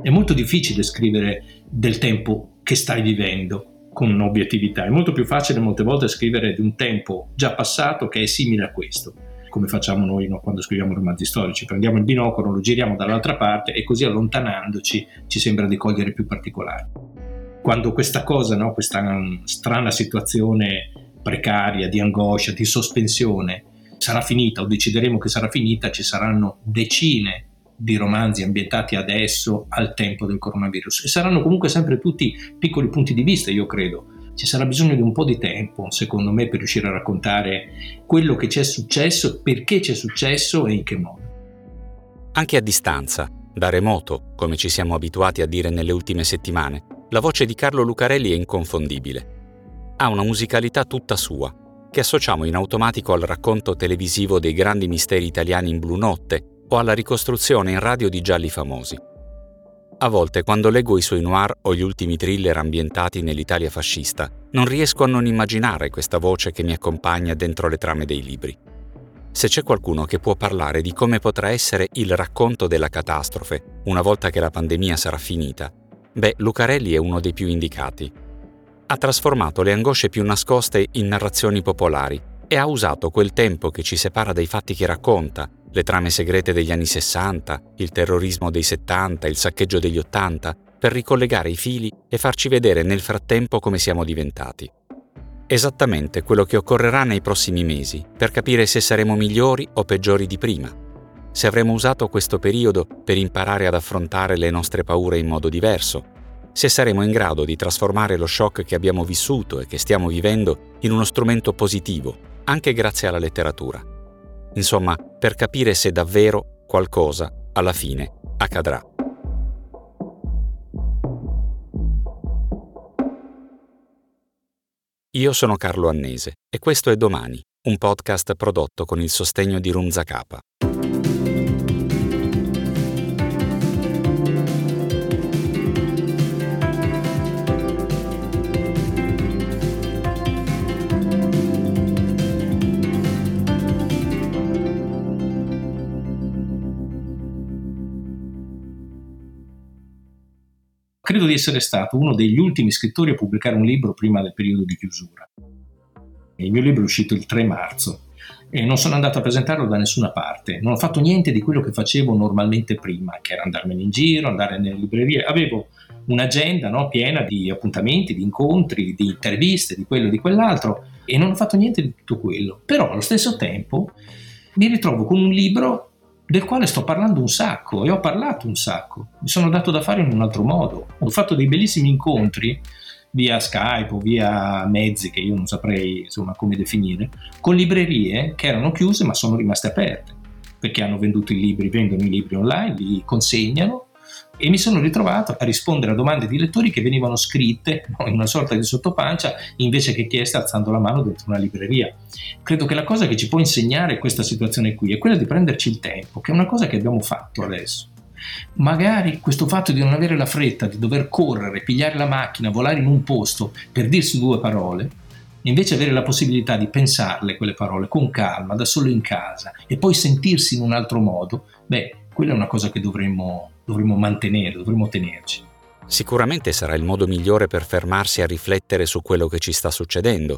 È molto difficile scrivere del tempo che stai vivendo con obiettività, è molto più facile molte volte scrivere di un tempo già passato che è simile a questo, come facciamo noi, no? Quando scriviamo romanzi storici, prendiamo il binocolo, lo giriamo dall'altra parte e così allontanandoci ci sembra di cogliere più particolari. Quando questa cosa, no? Questa strana situazione precaria, di angoscia, di sospensione sarà finita o decideremo che sarà finita, ci saranno decine di romanzi ambientati adesso al tempo del coronavirus e saranno comunque sempre tutti piccoli punti di vista, io credo. Ci sarà bisogno di un po' di tempo, secondo me, per riuscire a raccontare quello che ci è successo, perché ci è successo e in che modo. Anche a distanza, da remoto, come ci siamo abituati a dire nelle ultime settimane, la voce di Carlo Lucarelli è inconfondibile. Ha una musicalità tutta sua, che associamo in automatico al racconto televisivo dei grandi misteri italiani in Blu Notte o alla ricostruzione in radio di gialli famosi. A volte, quando leggo i suoi noir o gli ultimi thriller ambientati nell'Italia fascista, non riesco a non immaginare questa voce che mi accompagna dentro le trame dei libri. Se c'è qualcuno che può parlare di come potrà essere il racconto della catastrofe una volta che la pandemia sarà finita, Lucarelli è uno dei più indicati. Ha trasformato le angosce più nascoste in narrazioni popolari e ha usato quel tempo che ci separa dai fatti che racconta, le trame segrete degli anni 60, il terrorismo dei 70, il saccheggio degli 80, per ricollegare i fili e farci vedere nel frattempo come siamo diventati. Esattamente quello che occorrerà nei prossimi mesi per capire se saremo migliori o peggiori di prima, se avremo usato questo periodo per imparare ad affrontare le nostre paure in modo diverso, se saremo in grado di trasformare lo shock che abbiamo vissuto e che stiamo vivendo in uno strumento positivo, anche grazie alla letteratura. Insomma, per capire se davvero qualcosa, alla fine, accadrà. Io sono Carlo Annese e questo è Domani, un podcast prodotto con il sostegno di Rumza Capa. Credo di essere stato uno degli ultimi scrittori a pubblicare un libro prima del periodo di chiusura. Il mio libro è uscito il 3 marzo e non sono andato a presentarlo da nessuna parte. Non ho fatto niente di quello che facevo normalmente prima, che era andarmene in giro, andare nelle librerie. Avevo un'agenda, no, piena di appuntamenti, di incontri, di interviste, di quello e di quell'altro, e non ho fatto niente di tutto quello. Però allo stesso tempo mi ritrovo con un libro del quale sto parlando un sacco e ho parlato un sacco, mi sono dato da fare in un altro modo, ho fatto dei bellissimi incontri via Skype o via mezzi che io non saprei come definire, con librerie che erano chiuse ma sono rimaste aperte perché hanno venduto i libri, vendono i libri online, li consegnano, e mi sono ritrovato a rispondere a domande di lettori che venivano scritte, no, in una sorta di sottopancia invece che chieste alzando la mano dentro una libreria. Credo che la cosa che ci può insegnare questa situazione qui è quella di prenderci il tempo, che è una cosa che abbiamo fatto adesso. Magari questo fatto di non avere la fretta, di dover correre, pigliare la macchina, volare in un posto per dirsi 2 parole, invece avere la possibilità di pensarle quelle parole con calma, da solo in casa, e poi sentirsi in un altro modo, quella è una cosa che dovremmo mantenere, dovremmo tenerci. Sicuramente sarà il modo migliore per fermarsi a riflettere su quello che ci sta succedendo.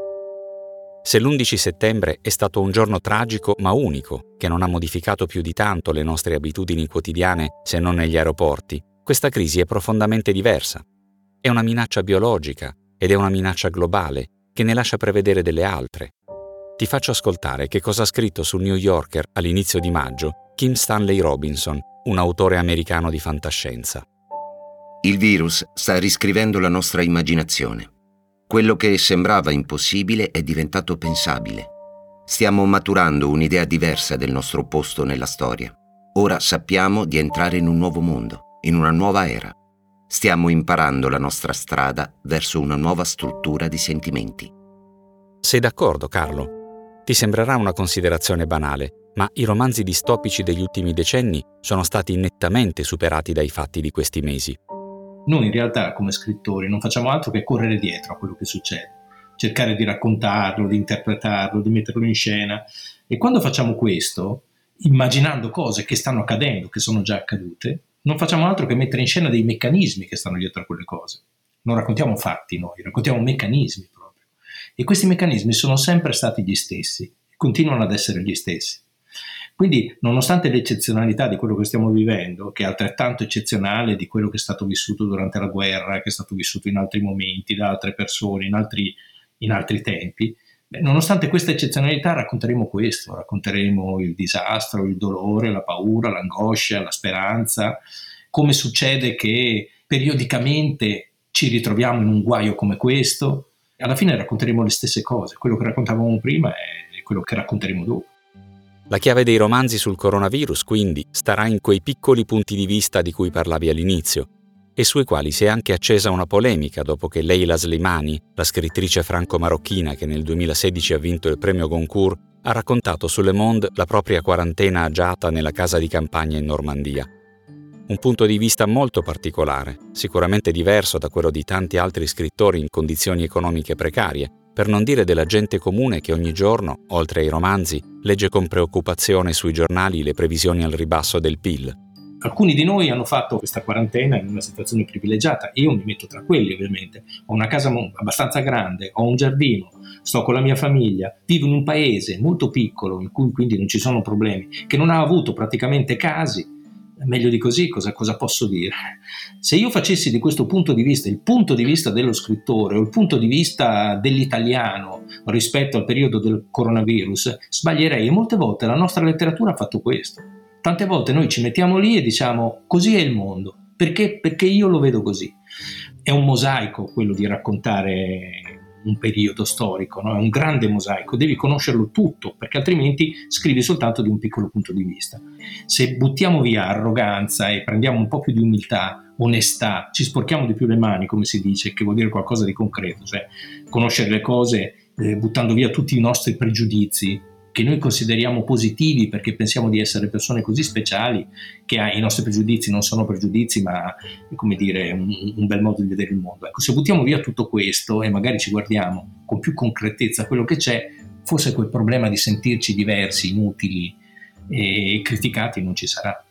Se l'11 settembre è stato un giorno tragico ma unico, che non ha modificato più di tanto le nostre abitudini quotidiane se non negli aeroporti, questa crisi è profondamente diversa. È una minaccia biologica ed è una minaccia globale che ne lascia prevedere delle altre. Ti faccio ascoltare che cosa ha scritto sul New Yorker all'inizio di maggio Kim Stanley Robinson, un autore americano di fantascienza. Il virus sta riscrivendo la nostra immaginazione. Quello che sembrava impossibile è diventato pensabile. Stiamo maturando un'idea diversa del nostro posto nella storia. Ora sappiamo di entrare in un nuovo mondo, in una nuova era. Stiamo imparando la nostra strada verso una nuova struttura di sentimenti. Sei d'accordo, Carlo? Ti sembrerà una considerazione banale, ma i romanzi distopici degli ultimi decenni sono stati nettamente superati dai fatti di questi mesi. Noi in realtà come scrittori non facciamo altro che correre dietro a quello che succede, cercare di raccontarlo, di interpretarlo, di metterlo in scena, e quando facciamo questo, immaginando cose che stanno accadendo, che sono già accadute, non facciamo altro che mettere in scena dei meccanismi che stanno dietro a quelle cose. Non raccontiamo fatti noi, raccontiamo meccanismi proprio. E questi meccanismi sono sempre stati gli stessi, continuano ad essere gli stessi. Quindi, nonostante l'eccezionalità di quello che stiamo vivendo, che è altrettanto eccezionale di quello che è stato vissuto durante la guerra, che è stato vissuto in altri momenti, da altre persone, in altri tempi, nonostante questa eccezionalità racconteremo questo, racconteremo il disastro, il dolore, la paura, l'angoscia, la speranza, come succede che periodicamente ci ritroviamo in un guaio come questo. Alla fine racconteremo le stesse cose, quello che raccontavamo prima è quello che racconteremo dopo. La chiave dei romanzi sul coronavirus, quindi, starà in quei piccoli punti di vista di cui parlavi all'inizio, e sui quali si è anche accesa una polemica dopo che Leila Slimani, la scrittrice franco-marocchina che nel 2016 ha vinto il premio Goncourt, ha raccontato su Le Monde la propria quarantena agiata nella casa di campagna in Normandia. Un punto di vista molto particolare, sicuramente diverso da quello di tanti altri scrittori in condizioni economiche precarie, per non dire della gente comune che ogni giorno, oltre ai romanzi, legge con preoccupazione sui giornali le previsioni al ribasso del PIL. Alcuni di noi hanno fatto questa quarantena in una situazione privilegiata, io mi metto tra quelli ovviamente. Ho una casa abbastanza grande, ho un giardino, sto con la mia famiglia, vivo in un paese molto piccolo in cui quindi non ci sono problemi, che non ha avuto praticamente casi. Meglio di così cosa posso dire? Se io facessi di questo punto di vista il punto di vista dello scrittore o il punto di vista dell'italiano rispetto al periodo del coronavirus, sbaglierei, e molte volte la nostra letteratura ha fatto questo. Tante volte noi ci mettiamo lì e diciamo così è il mondo, perché io lo vedo così. È un mosaico quello di raccontare un periodo storico, no? È un grande mosaico, devi conoscerlo tutto, perché altrimenti scrivi soltanto di un piccolo punto di vista. Se buttiamo via arroganza e prendiamo un po' più di umiltà, onestà, ci sporchiamo di più le mani, come si dice, che vuol dire qualcosa di concreto, cioè conoscere le cose buttando via tutti i nostri pregiudizi, che noi consideriamo positivi perché pensiamo di essere persone così speciali, che i nostri pregiudizi non sono pregiudizi ma come dire un bel modo di vedere il mondo. Ecco, se buttiamo via tutto questo e magari ci guardiamo con più concretezza quello che c'è, forse quel problema di sentirci diversi, inutili e criticati non ci sarà.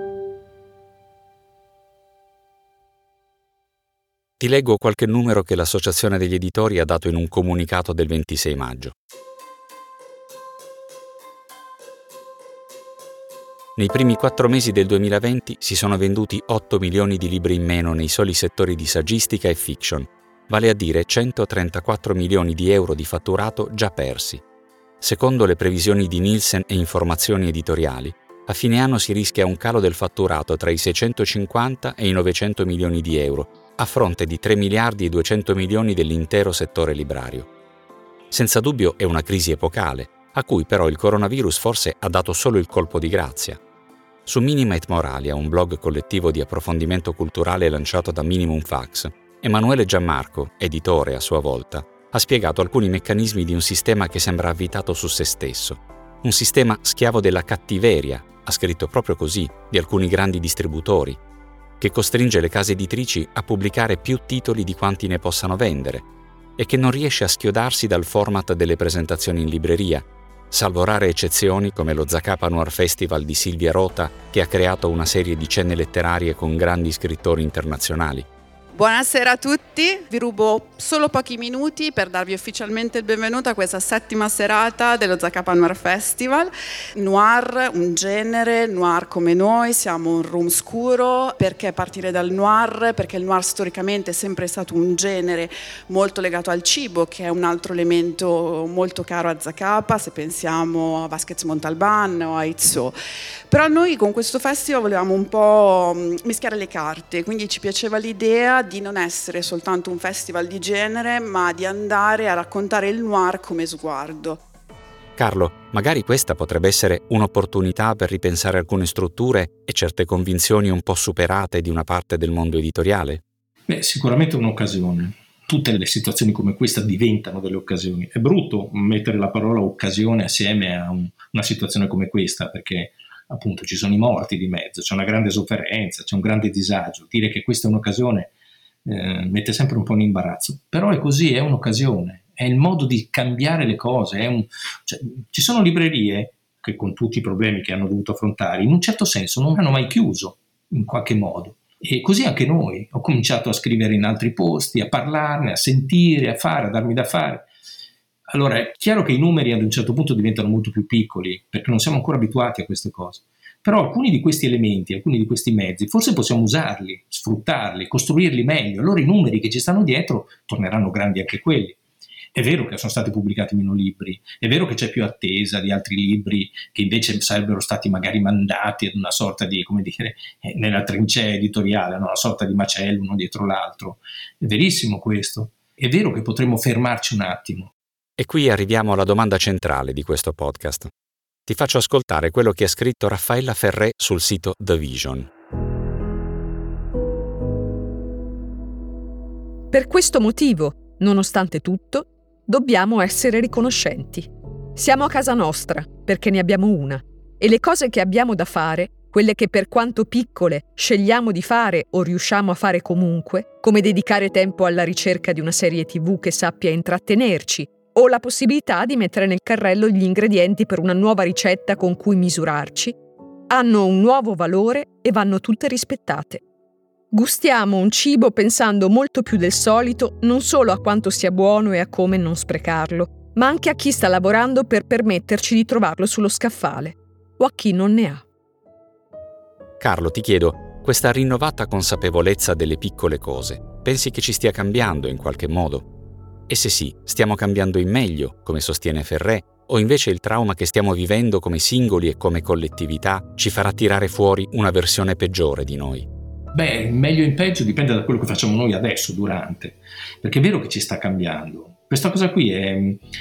Ti leggo qualche numero che l'Associazione degli Editori ha dato in un comunicato del 26 maggio. Nei primi 4 mesi del 2020 si sono venduti 8 milioni di libri in meno nei soli settori di saggistica e fiction, vale a dire 134 milioni di euro di fatturato già persi. Secondo le previsioni di Nielsen e Informazioni Editoriali, a fine anno si rischia un calo del fatturato tra i 650 e i 900 milioni di euro, a fronte di 3 miliardi e 200 milioni dell'intero settore librario. Senza dubbio è una crisi epocale, a cui però il coronavirus forse ha dato solo il colpo di grazia. Su Minima et Moralia, un blog collettivo di approfondimento culturale lanciato da Minimum Fax, Emanuele Gianmarco, editore a sua volta, ha spiegato alcuni meccanismi di un sistema che sembra avvitato su se stesso. Un sistema schiavo della cattiveria, ha scritto proprio così, di alcuni grandi distributori, che costringe le case editrici a pubblicare più titoli di quanti ne possano vendere e che non riesce a schiodarsi dal format delle presentazioni in libreria, salvo rare eccezioni come lo Zacapa Noir Festival di Silvia Rota, che ha creato una serie di cene letterarie con grandi scrittori internazionali. Buonasera a tutti, vi rubo solo pochi minuti per darvi ufficialmente il benvenuto a questa 7ª serata dello Zacapa Noir Festival. Noir, un genere, noir come noi, siamo un room scuro. Perché partire dal noir? Perché il noir storicamente è sempre stato un genere molto legato al cibo, che è un altro elemento molto caro a Zacapa, se pensiamo a Vasquez Montalban o a Izzò. Però noi con questo festival volevamo un po' mischiare le carte, quindi ci piaceva l'idea di non essere soltanto un festival di genere, ma di andare a raccontare il noir come sguardo. Carlo, magari questa potrebbe essere un'opportunità per ripensare alcune strutture e certe convinzioni un po' superate di una parte del mondo editoriale? Sicuramente un'occasione. Tutte le situazioni come questa diventano delle occasioni. È brutto mettere la parola occasione assieme a una situazione come questa, perché appunto ci sono i morti di mezzo, c'è una grande sofferenza, c'è un grande disagio. Dire che questa è un'occasione mette sempre un po' in imbarazzo, però è così, è un'occasione, è il modo di cambiare le cose. Ci sono librerie che con tutti i problemi che hanno dovuto affrontare in un certo senso non hanno mai chiuso, in qualche modo. E così anche noi. Ho cominciato a scrivere in altri posti, a parlarne, a sentire, a fare, a darmi da fare. Allora è chiaro che i numeri ad un certo punto diventano molto più piccoli, perché non siamo ancora abituati a queste cose. Però alcuni di questi elementi, alcuni di questi mezzi, forse possiamo usarli, sfruttarli, costruirli meglio. Allora i numeri che ci stanno dietro torneranno grandi anche quelli. È vero che sono stati pubblicati meno libri, è vero che c'è più attesa di altri libri che invece sarebbero stati magari mandati ad una sorta di, come dire, nella trincea editoriale, no? Una sorta di macello uno dietro l'altro. È verissimo questo. È vero che potremmo fermarci un attimo. E qui arriviamo alla domanda centrale di questo podcast. Ti faccio ascoltare quello che ha scritto Raffaella Ferré sul sito The Vision. Per questo motivo, nonostante tutto, dobbiamo essere riconoscenti. Siamo a casa nostra, perché ne abbiamo una, e le cose che abbiamo da fare, quelle che per quanto piccole scegliamo di fare o riusciamo a fare comunque, come dedicare tempo alla ricerca di una serie TV che sappia intrattenerci, o la possibilità di mettere nel carrello gli ingredienti per una nuova ricetta con cui misurarci, hanno un nuovo valore e vanno tutte rispettate. Gustiamo un cibo pensando molto più del solito non solo a quanto sia buono e a come non sprecarlo, ma anche a chi sta lavorando per permetterci di trovarlo sullo scaffale, o a chi non ne ha. Carlo, ti chiedo, questa rinnovata consapevolezza delle piccole cose, pensi che ci stia cambiando in qualche modo? E se sì, stiamo cambiando in meglio, come sostiene Ferré, o invece il trauma che stiamo vivendo come singoli e come collettività ci farà tirare fuori una versione peggiore di noi? Beh, meglio in peggio dipende da quello che facciamo noi adesso, durante, perché è vero che ci sta cambiando. Questa cosa qui è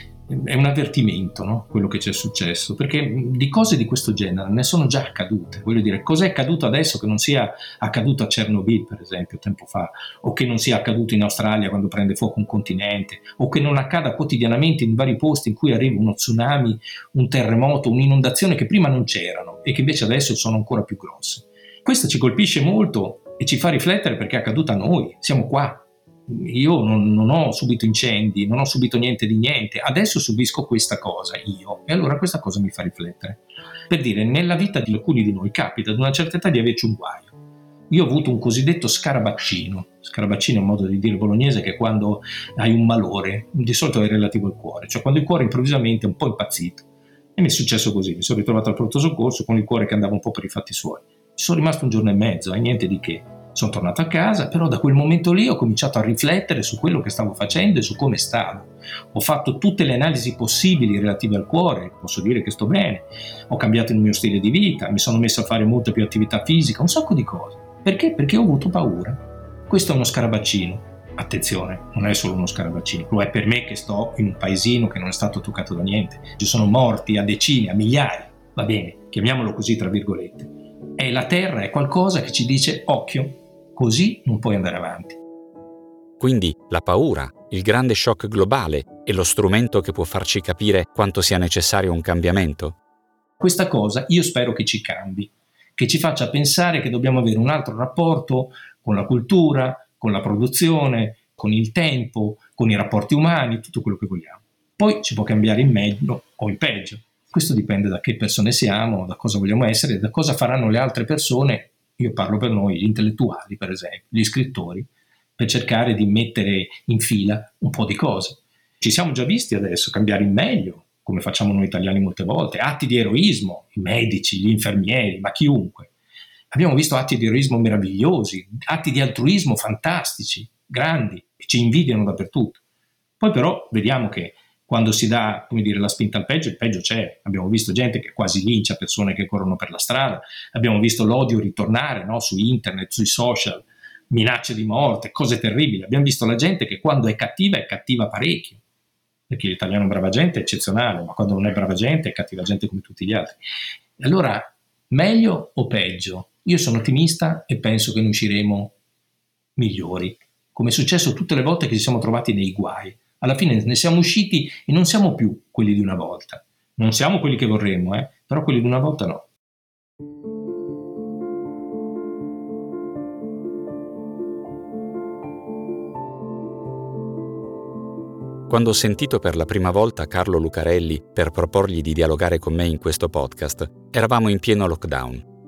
un avvertimento, no? Quello che ci è successo, perché di cose di questo genere ne sono già accadute. Voglio dire, cos'è accaduto adesso che non sia accaduto a Chernobyl, per esempio, tempo fa, o che non sia accaduto in Australia quando prende fuoco un continente, o che non accada quotidianamente in vari posti in cui arriva uno tsunami, un terremoto, un'inondazione che prima non c'erano e che invece adesso sono ancora più grosse. Questo ci colpisce molto e ci fa riflettere perché è accaduto a noi, siamo qua. Io non ho subito incendi, non ho subito niente di niente, adesso subisco questa cosa io, e allora questa cosa mi fa riflettere. Per dire, nella vita di alcuni di noi capita ad una certa età di averci un guaio. Io ho avuto un cosiddetto scarabaccino è un modo di dire bolognese che è quando hai un malore, di solito è relativo al cuore, cioè quando il cuore improvvisamente è un po' impazzito. E mi è successo così, mi sono ritrovato al pronto soccorso con il cuore che andava un po' per i fatti suoi. Ci sono rimasto un giorno e mezzo, niente di che. Sono tornato a casa, però da quel momento lì ho cominciato a riflettere su quello che stavo facendo e su come stavo. Ho fatto tutte le analisi possibili relative al cuore, posso dire che sto bene. Ho cambiato il mio stile di vita, mi sono messo a fare molta più attività fisica, un sacco di cose. Perché? Perché ho avuto paura. Questo è uno scarabaccino. Attenzione, non è solo uno scarabaccino, lo è per me che sto in un paesino che non è stato toccato da niente. Ci sono morti a decine, a migliaia, va bene, chiamiamolo così tra virgolette. E la terra è qualcosa che ci dice occhio, così non puoi andare avanti. Quindi la paura, il grande shock globale, è lo strumento che può farci capire quanto sia necessario un cambiamento? Questa cosa io spero che ci cambi, che ci faccia pensare che dobbiamo avere un altro rapporto con la cultura, con la produzione, con il tempo, con i rapporti umani, tutto quello che vogliamo. Poi ci può cambiare in meglio o in peggio. Questo dipende da che persone siamo, da cosa vogliamo essere, da cosa faranno le altre persone. Io parlo per noi, gli intellettuali per esempio, gli scrittori, per cercare di mettere in fila un po' di cose. Ci siamo già visti adesso cambiare in meglio, come facciamo noi italiani molte volte, atti di eroismo, i medici, gli infermieri, ma chiunque. Abbiamo visto atti di eroismo meravigliosi, atti di altruismo fantastici, grandi, che ci invidiano dappertutto. Poi però vediamo che quando si dà, come dire, la spinta al peggio, il peggio c'è. Abbiamo visto gente che quasi lincia persone che corrono per la strada, abbiamo visto l'odio ritornare, no? Su internet, sui social, minacce di morte, cose terribili. Abbiamo visto la gente che quando è cattiva parecchio, perché l'italiano è brava gente, è eccezionale, ma quando non è brava gente è cattiva gente come tutti gli altri. E allora, meglio o peggio? Io sono ottimista e penso che ne usciremo migliori, come è successo tutte le volte che ci siamo trovati nei guai. Alla fine ne siamo usciti e non siamo più quelli di una volta. Non siamo quelli che vorremmo, però quelli di una volta no. Quando ho sentito per la prima volta Carlo Lucarelli per proporgli di dialogare con me in questo podcast, eravamo in pieno lockdown.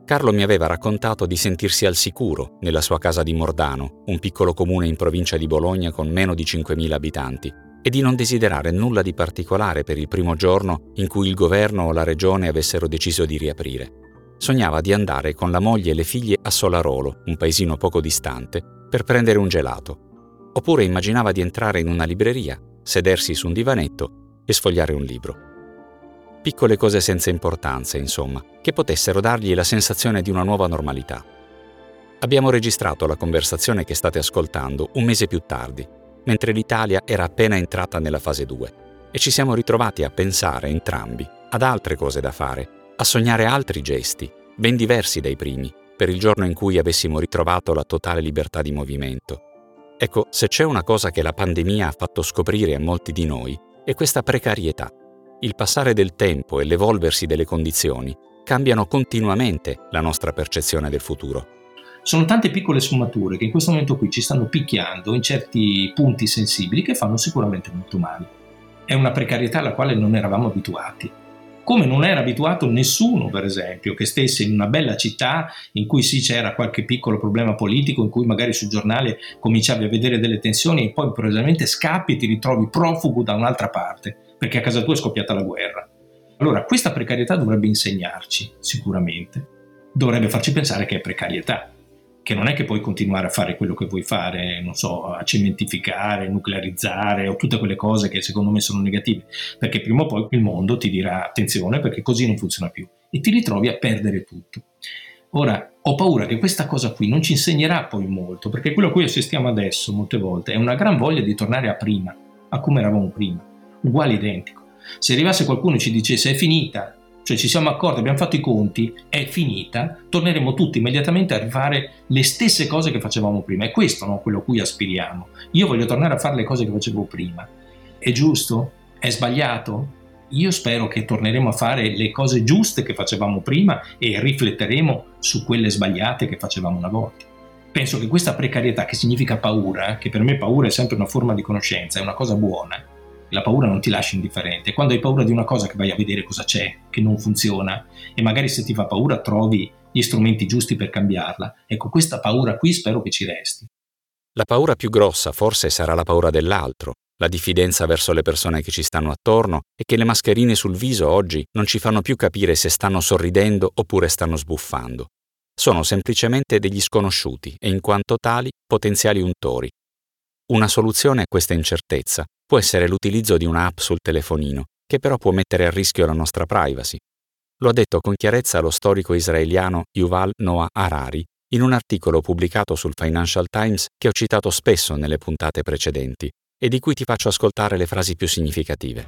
Carlo mi aveva raccontato di sentirsi al sicuro nella sua casa di Mordano, un piccolo comune in provincia di Bologna con meno di 5.000 abitanti, e di non desiderare nulla di particolare per il primo giorno in cui il governo o la regione avessero deciso di riaprire. Sognava di andare con la moglie e le figlie a Solarolo, un paesino poco distante, per prendere un gelato. Oppure immaginava di entrare in una libreria, sedersi su un divanetto e sfogliare un libro. Piccole cose senza importanza, insomma, che potessero dargli la sensazione di una nuova normalità. Abbiamo registrato la conversazione che state ascoltando un mese più tardi, mentre l'Italia era appena entrata nella fase 2, e ci siamo ritrovati a pensare entrambi ad altre cose da fare, a sognare altri gesti, ben diversi dai primi, per il giorno in cui avessimo ritrovato la totale libertà di movimento. Ecco, se c'è una cosa che la pandemia ha fatto scoprire a molti di noi, è questa precarietà. Il passare del tempo e l'evolversi delle condizioni cambiano continuamente la nostra percezione del futuro. Sono tante piccole sfumature che in questo momento qui ci stanno picchiando in certi punti sensibili che fanno sicuramente molto male. È una precarietà alla quale non eravamo abituati. Come non era abituato nessuno, per esempio, che stesse in una bella città in cui sì c'era qualche piccolo problema politico, in cui magari sul giornale cominciavi a vedere delle tensioni e poi improvvisamente scappi e ti ritrovi profugo da un'altra parte, perché a casa tua è scoppiata la guerra. Allora, questa precarietà dovrebbe insegnarci, sicuramente. Dovrebbe farci pensare che è precarietà, che non è che puoi continuare a fare quello che vuoi fare, non so, a cementificare, nuclearizzare o tutte quelle cose che secondo me sono negative, perché prima o poi il mondo ti dirà attenzione perché così non funziona più e ti ritrovi a perdere tutto. Ora, ho paura che questa cosa qui non ci insegnerà poi molto, perché quello a cui assistiamo adesso molte volte è una gran voglia di tornare a prima, a come eravamo prima, uguale identico. Se arrivasse qualcuno e ci dicesse è finita, cioè ci siamo accorti, abbiamo fatto i conti, è finita, torneremo tutti immediatamente a rifare le stesse cose che facevamo prima. È questo, no, quello a cui aspiriamo. Io voglio tornare a fare le cose che facevo prima. È giusto? È sbagliato? Io spero che torneremo a fare le cose giuste che facevamo prima e rifletteremo su quelle sbagliate che facevamo una volta. Penso che questa precarietà, che significa paura, che per me paura è sempre una forma di conoscenza, è una cosa buona. La paura non ti lascia indifferente. Quando hai paura di una cosa che vai a vedere cosa c'è, che non funziona, e magari se ti fa paura trovi gli strumenti giusti per cambiarla. Ecco, questa paura qui spero che ci resti. La paura più grossa forse sarà la paura dell'altro, la diffidenza verso le persone che ci stanno attorno e che le mascherine sul viso oggi non ci fanno più capire se stanno sorridendo oppure stanno sbuffando. Sono semplicemente degli sconosciuti e in quanto tali potenziali untori. Una soluzione a questa incertezza può essere l'utilizzo di un'app sul telefonino, che però può mettere a rischio la nostra privacy. Lo ha detto con chiarezza lo storico israeliano Yuval Noah Harari in un articolo pubblicato sul Financial Times che ho citato spesso nelle puntate precedenti e di cui ti faccio ascoltare le frasi più significative.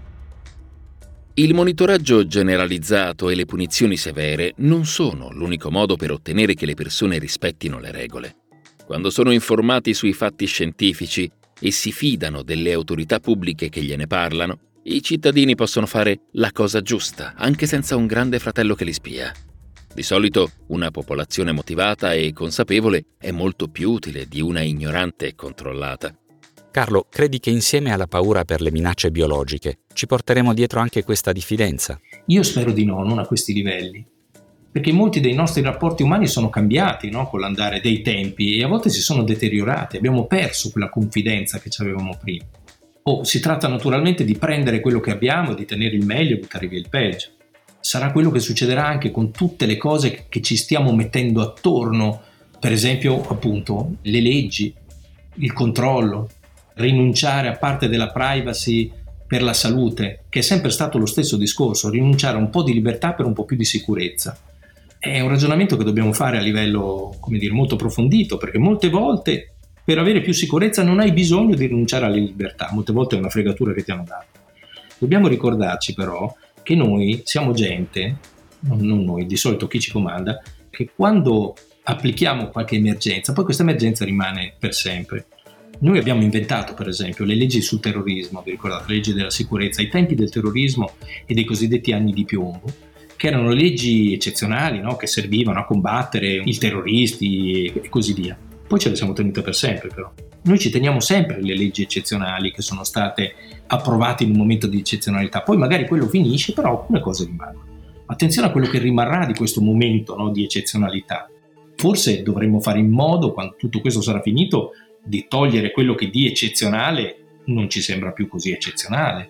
Il monitoraggio generalizzato e le punizioni severe non sono l'unico modo per ottenere che le persone rispettino le regole. Quando sono informati sui fatti scientifici e si fidano delle autorità pubbliche che gliene parlano, i cittadini possono fare la cosa giusta, anche senza un grande fratello che li spia. Di solito una popolazione motivata e consapevole è molto più utile di una ignorante e controllata. Carlo, credi che insieme alla paura per le minacce biologiche ci porteremo dietro anche questa diffidenza? Io spero di no, non a questi livelli. Perché molti dei nostri rapporti umani sono cambiati, no? Con l'andare dei tempi e a volte si sono deteriorati, abbiamo perso quella confidenza che avevamo prima. Si tratta naturalmente di prendere quello che abbiamo e di tenere il meglio e buttare via il peggio. Sarà quello che succederà anche con tutte le cose che ci stiamo mettendo attorno, per esempio appunto le leggi, il controllo, rinunciare a parte della privacy per la salute, che è sempre stato lo stesso discorso, rinunciare a un po' di libertà per un po' più di sicurezza. È un ragionamento che dobbiamo fare a livello, molto approfondito, perché molte volte per avere più sicurezza non hai bisogno di rinunciare alle libertà, molte volte è una fregatura che ti hanno dato. Dobbiamo ricordarci però che noi siamo gente, non noi, di solito chi ci comanda, che quando applichiamo qualche emergenza, poi questa emergenza rimane per sempre. Noi abbiamo inventato, per esempio, le leggi sul terrorismo, vi ricordate, le leggi della sicurezza, ai tempi del terrorismo e dei cosiddetti anni di piombo, che erano leggi eccezionali, no? Che servivano a combattere i terroristi e così via. Poi ce le siamo tenute per sempre, però. Noi ci teniamo sempre le leggi eccezionali che sono state approvate in un momento di eccezionalità. Poi magari quello finisce, però alcune cose rimangono. attenzione a quello che rimarrà di questo momento, no, di eccezionalità. Forse dovremmo fare in modo, quando tutto questo sarà finito, di togliere quello che di eccezionale non ci sembra più così eccezionale.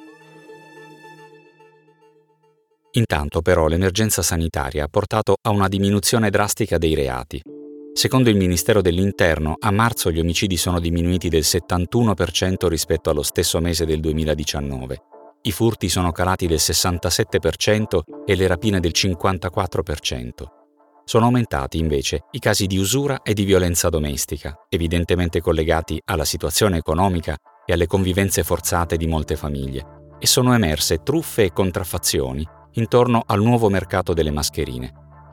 Intanto però l'emergenza sanitaria ha portato a una diminuzione drastica dei reati. Secondo il Ministero dell'Interno, a marzo gli omicidi sono diminuiti del 71% rispetto allo stesso mese del 2019. I furti sono calati del 67% e le rapine del 54%. Sono aumentati invece i casi di usura e di violenza domestica, evidentemente collegati alla situazione economica e alle convivenze forzate di molte famiglie, e sono emerse truffe e contraffazioni intorno al nuovo mercato delle mascherine.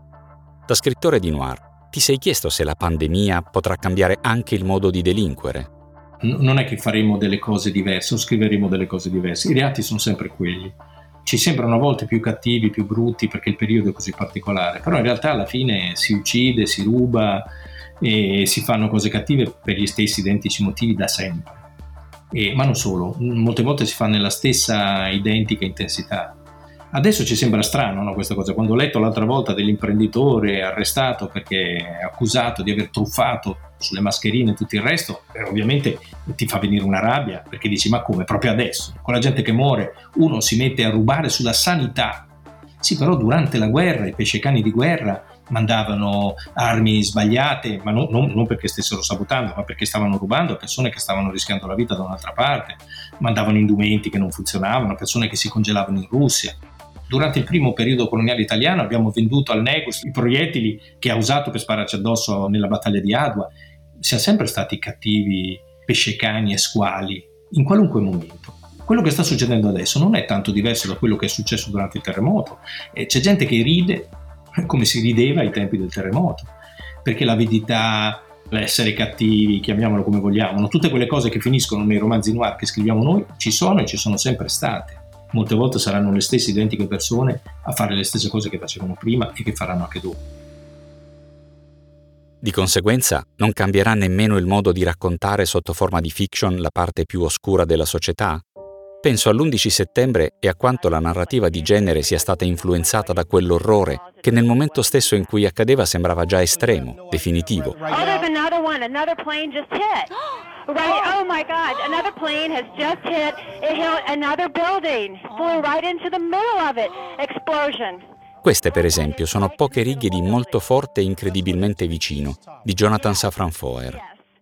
Da scrittore di noir, ti sei chiesto se la pandemia potrà cambiare anche il modo di delinquere? Non è che faremo delle cose diverse o scriveremo delle cose diverse, i reati sono sempre quelli. Ci sembrano a volte più cattivi, più brutti perché il periodo è così particolare, però in realtà alla fine si uccide, si ruba e si fanno cose cattive per gli stessi identici motivi da sempre. Ma non solo, molte volte si fa nella stessa identica intensità. Adesso ci sembra strano, no, questa cosa. Quando ho letto l'altra volta dell'imprenditore arrestato perché è accusato di aver truffato sulle mascherine e tutto il resto, ovviamente ti fa venire una rabbia, perché dici: ma come, proprio adesso? Con la gente che muore uno si mette a rubare sulla sanità. Sì, però durante la guerra i pescecani di guerra mandavano armi sbagliate, ma non perché stessero sabotando, ma perché stavano rubando a persone che stavano rischiando la vita da un'altra parte, mandavano indumenti che non funzionavano, persone che si congelavano in Russia. Durante il primo periodo coloniale italiano abbiamo venduto al Negus i proiettili che ha usato per spararci addosso nella battaglia di Adua. Siamo sempre stati cattivi, pescecani e squali, in qualunque momento. Quello che sta succedendo adesso non è tanto diverso da quello che è successo durante il terremoto. C'è gente che ride come si rideva ai tempi del terremoto, perché l'avidità, l'essere cattivi, chiamiamolo come vogliamo, tutte quelle cose che finiscono nei romanzi noir che scriviamo noi ci sono e ci sono sempre state. Molte volte saranno le stesse identiche persone a fare le stesse cose che facevano prima e che faranno anche dopo. Di conseguenza, non cambierà nemmeno il modo di raccontare sotto forma di fiction la parte più oscura della società? Penso all'11 settembre e a quanto la narrativa di genere sia stata influenzata da quell'orrore che nel momento stesso in cui accadeva sembrava già estremo, definitivo. Right, oh my God, another plane has just hit, it hit another building, flew right into the middle of it, explosion. Queste, per esempio, sono poche righe di Molto forte e incredibilmente vicino, di Jonathan Safran Foer.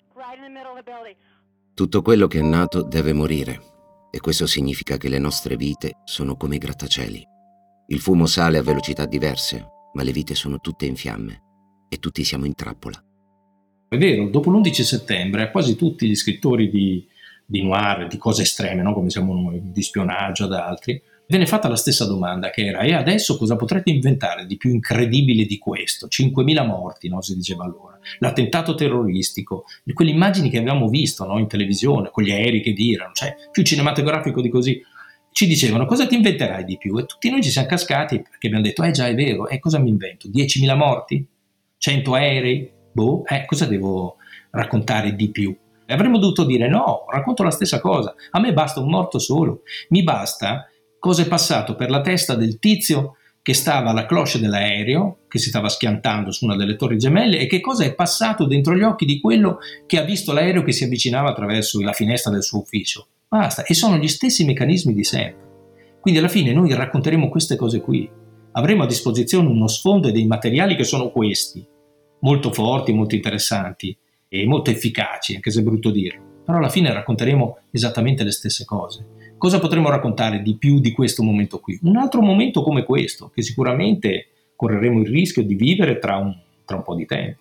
Tutto quello che è nato deve morire, e questo significa che le nostre vite sono come i grattacieli. Il fumo sale a velocità diverse, ma le vite sono tutte in fiamme, e tutti siamo in trappola. È vero, dopo l'11 settembre a quasi tutti gli scrittori di noir, di cose estreme, no? Come siamo noi, di spionaggio ad altri, venne fatta la stessa domanda, che era: e adesso cosa potrete inventare di più incredibile di questo? 5.000 morti, no? Si diceva allora. L'attentato terroristico, quelle immagini che avevamo visto, no? In televisione, con gli aerei che virano, cioè più cinematografico di così. Ci dicevano: cosa ti inventerai di più? E tutti noi ci siamo cascati perché abbiamo detto: già è vero, e cosa mi invento? 10.000 morti? 100 aerei? Cosa devo raccontare di più? E avremmo dovuto dire: no, racconto la stessa cosa, a me basta un morto solo, mi basta cosa è passato per la testa del tizio che stava alla cloche dell'aereo, che si stava schiantando su una delle torri gemelle, e che cosa è passato dentro gli occhi di quello che ha visto l'aereo che si avvicinava attraverso la finestra del suo ufficio. Basta, e sono gli stessi meccanismi di sempre. Quindi alla fine noi racconteremo queste cose qui, avremo a disposizione uno sfondo e dei materiali che sono questi, molto forti, molto interessanti e molto efficaci, anche se è brutto dirlo, però alla fine racconteremo esattamente le stesse cose. Cosa potremo raccontare di più di questo momento qui? Un altro momento come questo, che sicuramente correremo il rischio di vivere tra un po' di tempo.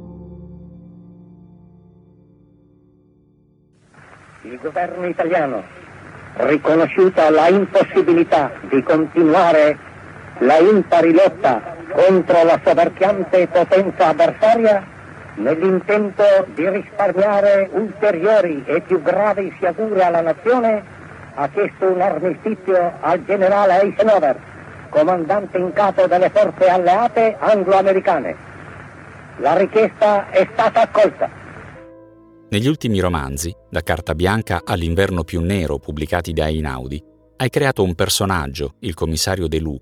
Il governo italiano, riconosciuta la impossibilità di continuare la impari lotta contro la soverchiante potenza avversaria, nell'intento di risparmiare ulteriori e più gravi sciagure alla nazione, ha chiesto un armistizio al generale Eisenhower, comandante in capo delle forze alleate anglo-americane. La richiesta è stata accolta. Negli ultimi romanzi, da Carta Bianca all'Inverno più nero pubblicati da Einaudi, hai creato un personaggio, il commissario De Luca,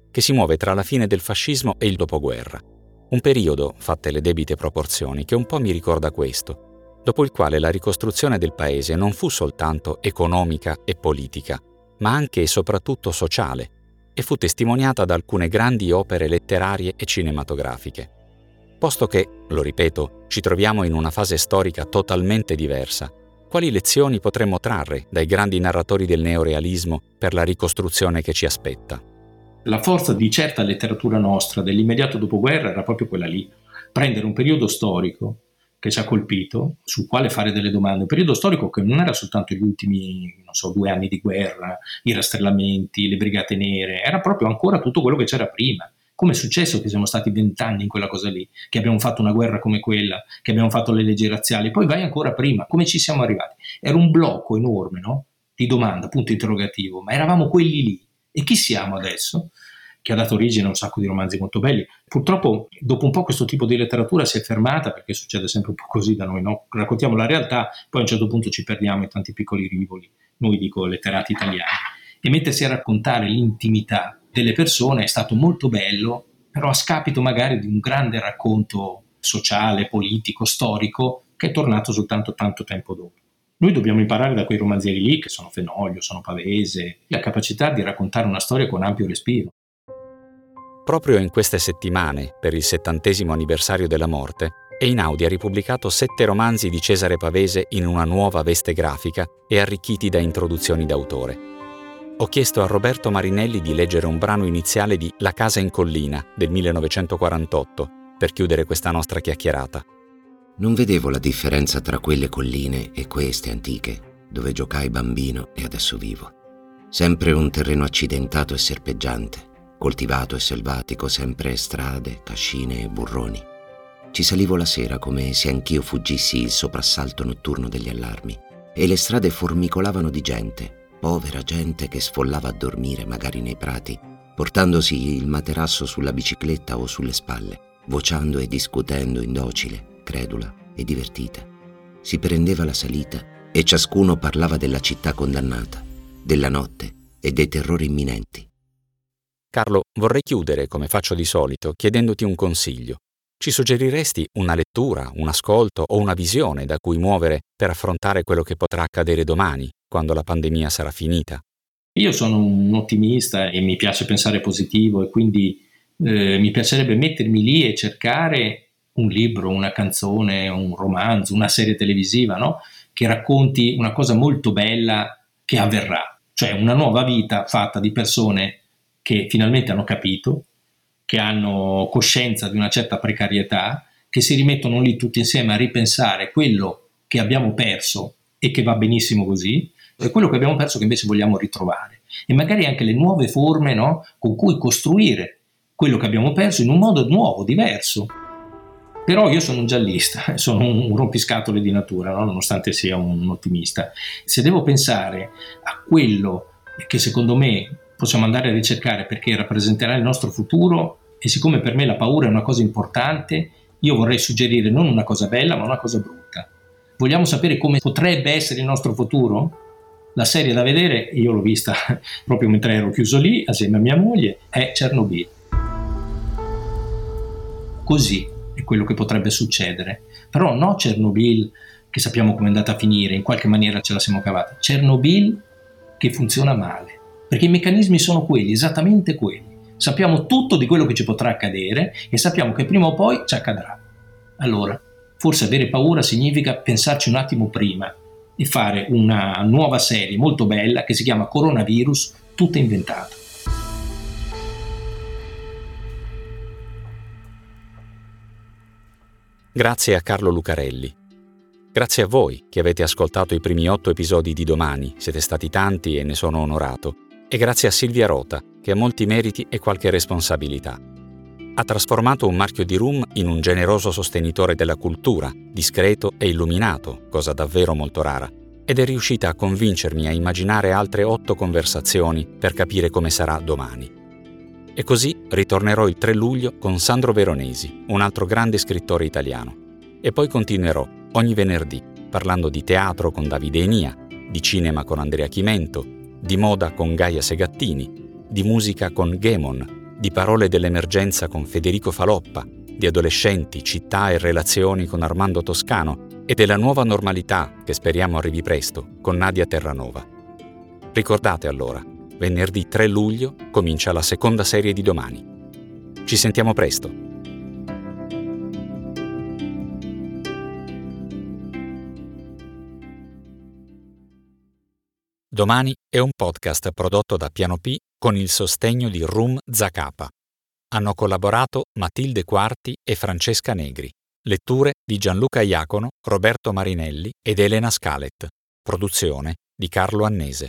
che si muove tra la fine del fascismo e il dopoguerra. Un periodo, fatte le debite proporzioni, che un po' mi ricorda questo, dopo il quale la ricostruzione del paese non fu soltanto economica e politica, ma anche e soprattutto sociale, e fu testimoniata da alcune grandi opere letterarie e cinematografiche. Posto che, lo ripeto, ci troviamo in una fase storica totalmente diversa, quali lezioni potremmo trarre dai grandi narratori del neorealismo per la ricostruzione che ci aspetta? La forza di certa letteratura nostra dell'immediato dopoguerra era proprio quella lì, prendere un periodo storico che ci ha colpito, sul quale fare delle domande, un periodo storico che non era soltanto gli ultimi, 2 anni di guerra, i rastrellamenti, le brigate nere, era proprio ancora tutto quello che c'era prima. Come è successo che siamo stati 20 anni in quella cosa lì, che abbiamo fatto una guerra come quella, che abbiamo fatto le leggi razziali, poi vai ancora prima, come ci siamo arrivati? Era un blocco enorme, no? Di domanda, punto interrogativo, ma eravamo quelli lì. E chi siamo adesso? Che ha dato origine a un sacco di romanzi molto belli. Purtroppo dopo un po' questo tipo di letteratura si è fermata, perché succede sempre un po' così da noi, no? Raccontiamo la realtà, poi a un certo punto ci perdiamo in tanti piccoli rivoli, noi dico letterati italiani, e mettersi a raccontare l'intimità delle persone è stato molto bello, però a scapito magari di un grande racconto sociale, politico, storico, che è tornato soltanto tanto tempo dopo. Noi dobbiamo imparare da quei romanzieri lì, che sono Fenoglio, sono Pavese, la capacità di raccontare una storia con ampio respiro. Proprio in queste settimane, per il 70° anniversario della morte, Einaudi ha ripubblicato 7 romanzi di Cesare Pavese in una nuova veste grafica e arricchiti da introduzioni d'autore. Ho chiesto a Roberto Marinelli di leggere un brano iniziale di La casa in collina del 1948 per chiudere questa nostra chiacchierata. Non vedevo la differenza tra quelle colline e queste antiche, dove giocai bambino e adesso vivo. Sempre un terreno accidentato e serpeggiante, coltivato e selvatico, sempre strade, cascine e burroni. Ci salivo la sera come se anch'io fuggissi il soprassalto notturno degli allarmi, e le strade formicolavano di gente, povera gente che sfollava a dormire magari nei prati, portandosi il materasso sulla bicicletta o sulle spalle, vociando e discutendo indocile, credula e divertita. Si prendeva la salita e ciascuno parlava della città condannata, della notte e dei terrori imminenti. Carlo, vorrei chiudere, come faccio di solito, chiedendoti un consiglio. Ci suggeriresti una lettura, un ascolto o una visione da cui muovere per affrontare quello che potrà accadere domani, quando la pandemia sarà finita? Io sono un ottimista e mi piace pensare positivo, e quindi mi piacerebbe mettermi lì e cercare un libro, una canzone, un romanzo, una serie televisiva, no? Che racconti una cosa molto bella che avverrà, cioè una nuova vita fatta di persone che finalmente hanno capito, che hanno coscienza di una certa precarietà, che si rimettono lì tutti insieme a ripensare quello che abbiamo perso e che va benissimo così, e quello che abbiamo perso che invece vogliamo ritrovare, e magari anche le nuove forme, no, con cui costruire quello che abbiamo perso in un modo nuovo, diverso. Però io sono un giallista, sono un rompiscatole di natura, no? Nonostante sia un ottimista. Se devo pensare a quello che secondo me possiamo andare a ricercare perché rappresenterà il nostro futuro, e siccome per me la paura è una cosa importante, io vorrei suggerire non una cosa bella ma una cosa brutta. Vogliamo sapere come potrebbe essere il nostro futuro? La serie da vedere, io l'ho vista proprio mentre ero chiuso lì assieme a mia moglie, è Chernobyl. Così è quello che potrebbe succedere, però no Chernobyl che sappiamo come è andata a finire, in qualche maniera ce la siamo cavata, Chernobyl che funziona male, perché i meccanismi sono quelli, esattamente quelli. Sappiamo tutto di quello che ci potrà accadere e sappiamo che prima o poi ci accadrà. Allora, forse avere paura significa pensarci un attimo prima e fare una nuova serie molto bella che si chiama Coronavirus, tutto inventato. Grazie a Carlo Lucarelli. Grazie a voi che avete ascoltato i primi 8 episodi di Domani, siete stati tanti e ne sono onorato. E grazie a Silvia Rota, che ha molti meriti e qualche responsabilità. Ha trasformato un marchio di Rum in un generoso sostenitore della cultura, discreto e illuminato, cosa davvero molto rara, ed è riuscita a convincermi a immaginare altre 8 conversazioni per capire come sarà domani. E così ritornerò il 3 luglio con Sandro Veronesi, un altro grande scrittore italiano. E poi continuerò ogni venerdì parlando di teatro con Davide Enia, di cinema con Andrea Chimento, di moda con Gaia Segattini, di musica con Gemon, di Parole dell'emergenza con Federico Faloppa, di Adolescenti, città e relazioni con Armando Toscano e della nuova normalità che speriamo arrivi presto con Nadia Terranova. Ricordate allora, venerdì 3 luglio comincia la seconda serie di Domani. Ci sentiamo presto. Domani è un podcast prodotto da Piano P con il sostegno di Rum Zacapa. Hanno collaborato Matilde Quarti e Francesca Negri. Letture di Gianluca Iacono, Roberto Marinelli ed Elena Scalet. Produzione di Carlo Annese.